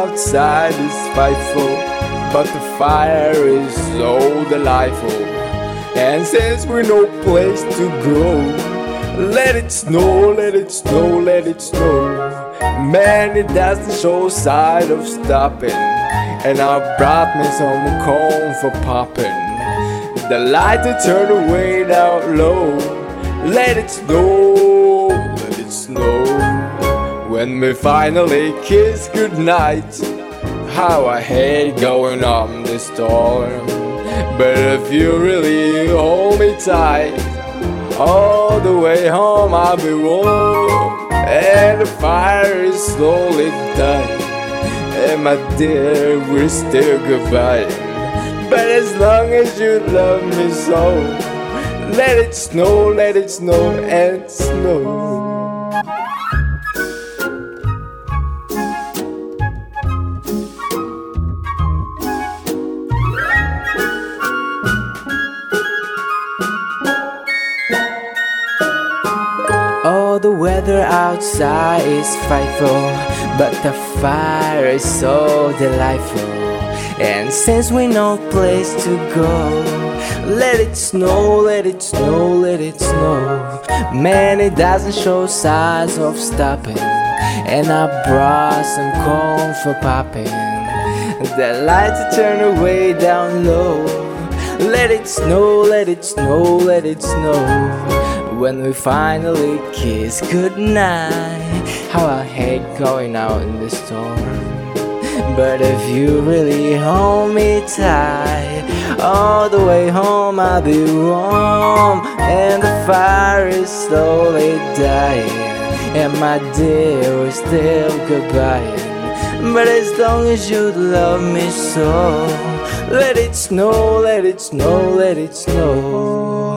outside is frightful, but the fire is so delightful. And since we're no place to go, let it snow, let it snow, let it snow. Man, it doesn't show sign of stopping, and I brought me some corn for popping. The light to turn away down low. Let it snow, let it snow. When we finally kiss goodnight, how I hate going on the storm. But if you really hold me tight, all the way home I'll be warm. And the fire is slowly dying, and my dear, we're still goodbye. But as long as you love me so, let it snow and snow. Oh, the weather outside is frightful, but the fire is so delightful. And since we no place to go, let it snow, let it snow, let it snow. Man, it doesn't show signs of stopping, and I brought some corn for popping. The lights to turn away down low. Let it snow, let it snow, let it snow. When we finally kiss goodnight, how I hate going out in the storm. But if you really hold me tight, all the way home I'll be warm. And the fire is slowly dying, and my dear, we're still goodbye. But as long as you love me so, let it snow, let it snow, let it snow.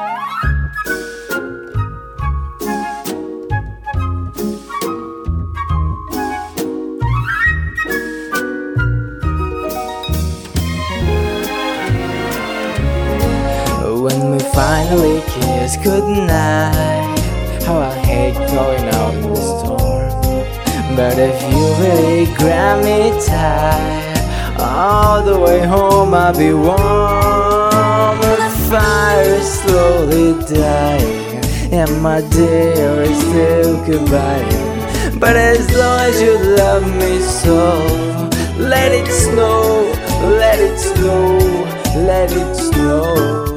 When we finally kiss goodnight, how I hate going out in the storm. But if you really grab me tight, all the way home I'll be warm. The fire is slowly dying, and my dear is still goodbye. But as long as you love me so, let it snow, let it snow, let it snow.